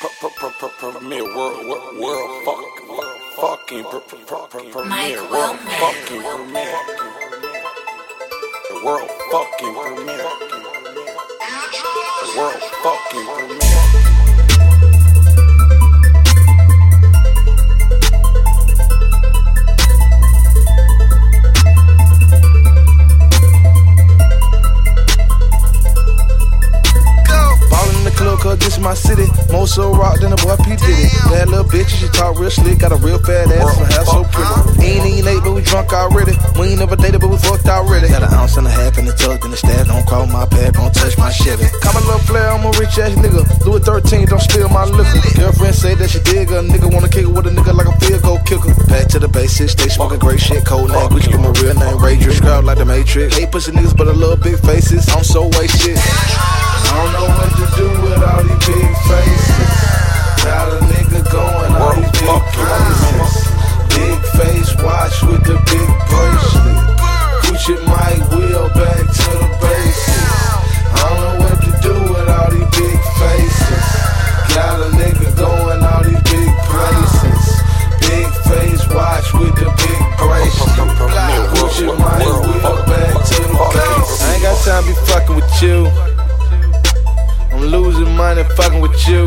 Premier world fucking premier world fucking premier the world fucking premier the world fucking premier. Cause this is my city, more so rock than a boy P. Diddy. Bad little bitch, she talk real slick, got a real fat ass and her so pretty. Ain't even late, but we drunk already. We ain't never dated, but we fucked already. Got an ounce and a half in the tuck in the stash. Don't call my pad, don't touch my Chevy. Call my little player, I'm a rich ass nigga. Louis 13, don't spill my liquor. Girlfriend say that she dig her, nigga wanna kick it with a nigga like a field goal kicker. Back to the basics, stay smoking great shit, cold name Gucci, but my real name Ray J. Scrub like the Matrix. Hate pussy niggas, but I love big faces. I'm so waste shit. I don't know what to do with all these big faces. Got a nigga going all these big places. Big face watch with the big bracelet. Gucci Mike wheel back to the basics. I don't know what to do with all these big faces. Got a nigga going all these big places. Big face watch with the big bracelet. Gucci Mike wheel back to the basics. I ain't got time to be fucking with you. I'm losing money fucking with you.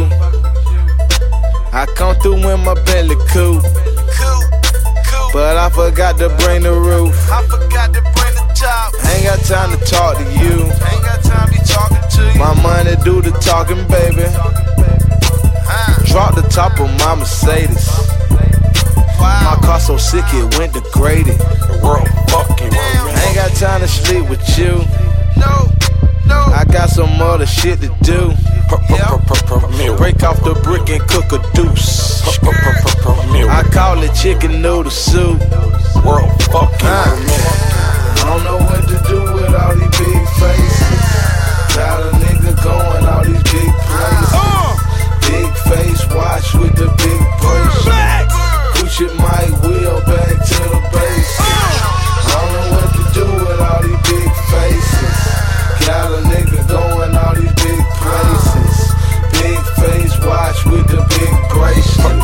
I come through in my Bentley coupe, but I forgot to bring the roof. I forgot to bring the top. I ain't got time to talk to you. Ain't got time to be talking to you. My money do the talking, baby. Drop the top of my Mercedes. My car so sick it went degraded. The world fucking. I ain't got time to sleep with you. No. I got some other shit to do. Break off the brick and cook a deuce. I call it chicken noodle soup. World fucking I don't know what to do with all these big faces. Got a nigga going all these big places. Big face watch with the big bracelet. Gucci Mike wheel back to the basics. I don't know what to do with all these big faces. Got a nigga going all these big places. Big face watch with the big bracelet.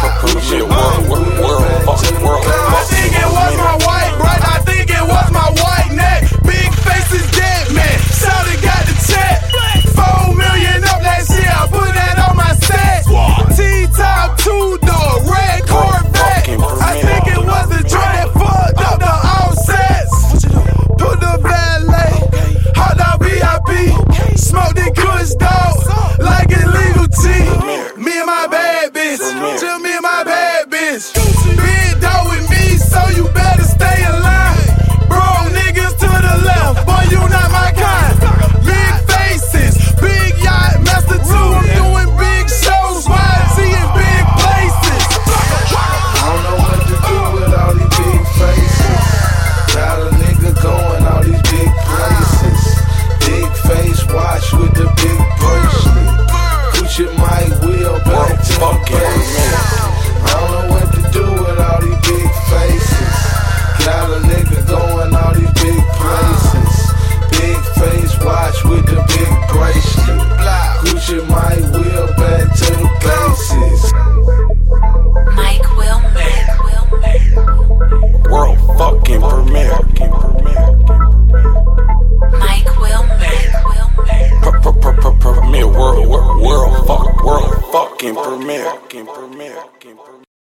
I think it was my white bread, I think it was my white neck. Big face is dead, man. Shawty got the check. 4 million up last year, I put that on my set. T-top, 2-door, red Corvette. I think it was the joint that fucked up the offsets. Put the valet, hot dog VIP. Smoked it kush dog, like illegal tea. Me and my bad bitch, just me and my bad bitch. Big dog with me, so you better stay alive. Bro, niggas to the left, boy, you not my kind. Big faces, big yacht, master 2. I'm doing big shows, YT in big places. I don't know what to do with all these big faces. Got a nigga going all these big places. Big face watch with the big bracelet. Gucci Mike wheel back to the basics. I don't know what to do with all these big faces. Got a nigga going all these big places. Big face watch with the big bracelet. Gucci Mike wheel back to the basics. Mike will World fucking premier. Mike will Premier world fucking premier.